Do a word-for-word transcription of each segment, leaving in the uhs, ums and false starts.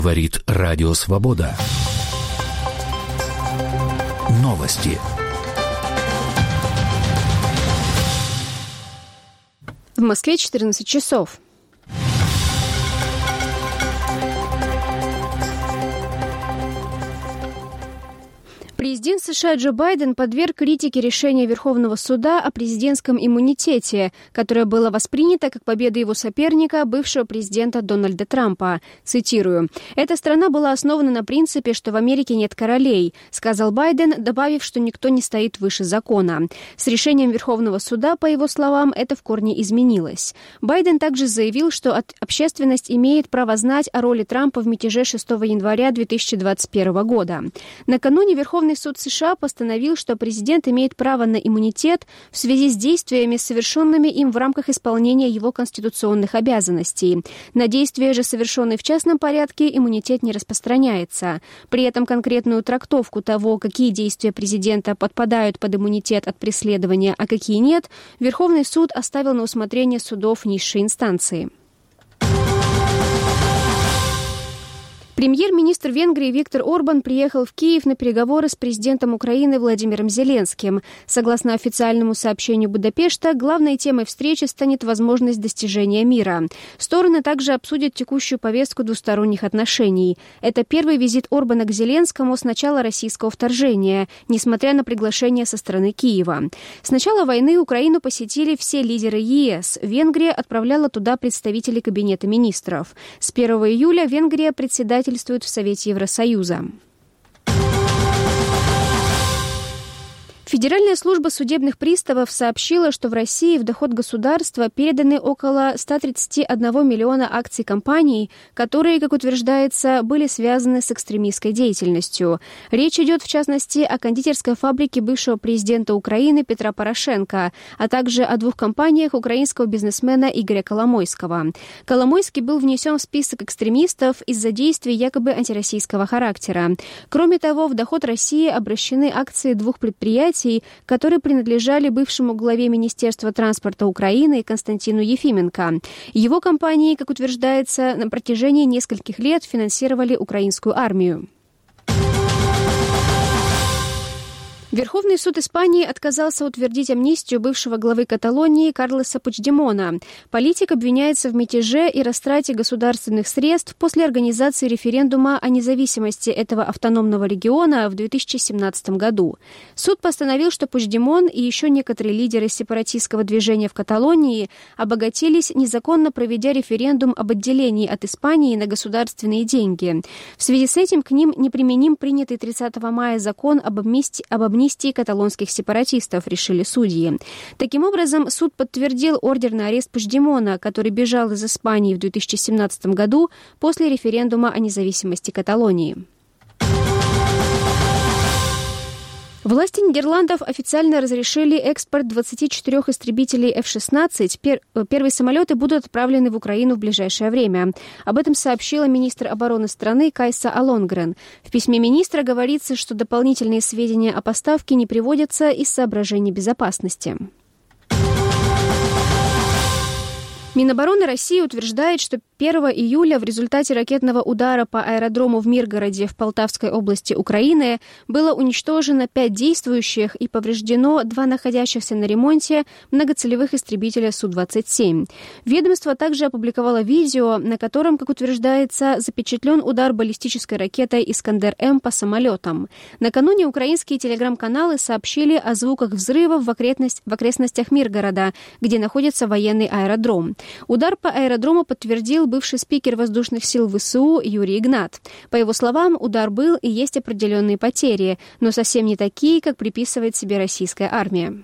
Говорит Радио Свобода. Новости. В Москве четырнадцать часов. Президент США Джо Байден подверг критике решение Верховного суда о президентском иммунитете, которое было воспринято как победа его соперника, бывшего президента Дональда Трампа. Цитирую: «Эта страна была основана на принципе, что в Америке нет королей», сказал Байден, добавив, что никто не стоит выше закона. С решением Верховного суда, по его словам, это в корне изменилось. Байден также заявил, что общественность имеет право знать о роли Трампа в мятеже шестого января две тысячи двадцать первого года. Накануне Верховный суд США постановил, что президент имеет право на иммунитет в связи с действиями, совершенными им в рамках исполнения его конституционных обязанностей. На действия же, совершенные в частном порядке, иммунитет не распространяется. При этом конкретную трактовку того, какие действия президента подпадают под иммунитет от преследования, а какие нет, Верховный суд оставил на усмотрение судов низшей инстанции. Премьер-министр Венгрии Виктор Орбан приехал в Киев на переговоры с президентом Украины Владимиром Зеленским. Согласно официальному сообщению Будапешта, главной темой встречи станет возможность достижения мира. Стороны также обсудят текущую повестку двусторонних отношений. Это первый визит Орбана к Зеленскому с начала российского вторжения, несмотря на приглашение со стороны Киева. С начала войны Украину посетили все лидеры ЕС. Венгрия отправляла туда представителей Кабинета министров. С первого июля Венгрия председатель в Совете Евросоюза. Федеральная служба судебных приставов сообщила, что в России в доход государства переданы около ста тридцати одного миллиона акций компаний, которые, как утверждается, были связаны с экстремистской деятельностью. Речь идет, в частности, о кондитерской фабрике бывшего президента Украины Петра Порошенко, а также о двух компаниях украинского бизнесмена Игоря Коломойского. Коломойский был внесен в список экстремистов из-за действий якобы антироссийского характера. Кроме того, в доход России обращены акции двух предприятий, которые принадлежали бывшему главе Министерства транспорта Украины Константину Ефименко. Его компании, как утверждается, на протяжении нескольких лет финансировали украинскую армию. Верховный суд Испании отказался утвердить амнистию бывшего главы Каталонии Карлеса Пучдемона. Политик обвиняется в мятеже и растрате государственных средств после организации референдума о независимости этого автономного региона в две тысячи семнадцатом году. Суд постановил, что Пучдемон и еще некоторые лидеры сепаратистского движения в Каталонии обогатились, незаконно проведя референдум об отделении от Испании на государственные деньги. В связи с этим к ним неприменим принятый тридцатого мая закон об амнистии, об амнистии амнистии каталонских сепаратистов, решили судьи. Таким образом, суд подтвердил ордер на арест Пучдемона, который бежал из Испании в две тысячи семнадцатом году после референдума о независимости Каталонии. Власти Нидерландов официально разрешили экспорт двадцати четырёх истребителей эф шестнадцать. Пер- первые самолеты будут отправлены в Украину в ближайшее время. Об этом сообщила министр обороны страны Кайса Алонгрен. В письме министра говорится, что дополнительные сведения о поставке не приводятся из соображений безопасности. Минобороны России утверждает, что первого июля в результате ракетного удара по аэродрому в Миргороде в Полтавской области Украины было уничтожено пять действующих и повреждено два находящихся на ремонте многоцелевых истребителя Су двадцать семь. Ведомство также опубликовало видео, на котором, как утверждается, запечатлен удар баллистической ракетой «Искандер-М» по самолетам. Накануне украинские телеграм-каналы сообщили о звуках взрывов в, окрестность, в окрестностях Миргорода, где находится военный аэродром. Удар по аэродрому подтвердил бывший спикер воздушных сил ВСУ Юрий Игнат. По его словам, удар был и есть определенные потери, но совсем не такие, как приписывает себе российская армия.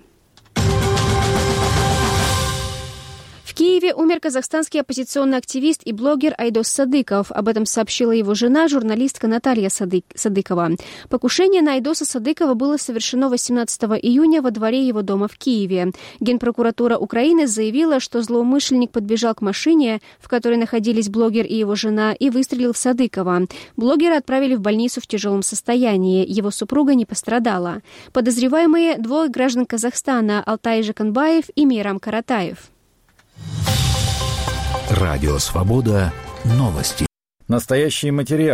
В Киеве умер казахстанский оппозиционный активист и блогер Айдос Садыков. Об этом сообщила его жена, журналистка Наталья Садык... Садыкова. Покушение на Айдоса Садыкова было совершено восемнадцатого июня во дворе его дома в Киеве. Генпрокуратура Украины заявила, что злоумышленник подбежал к машине, в которой находились блогер и его жена, и выстрелил в Садыкова. Блогера отправили в больницу в тяжелом состоянии. Его супруга не пострадала. Подозреваемые двое граждан Казахстана Алтай Жаканбаев и Мейрам Каратаев. Радио Свобода. Новости. Настоящие материалы.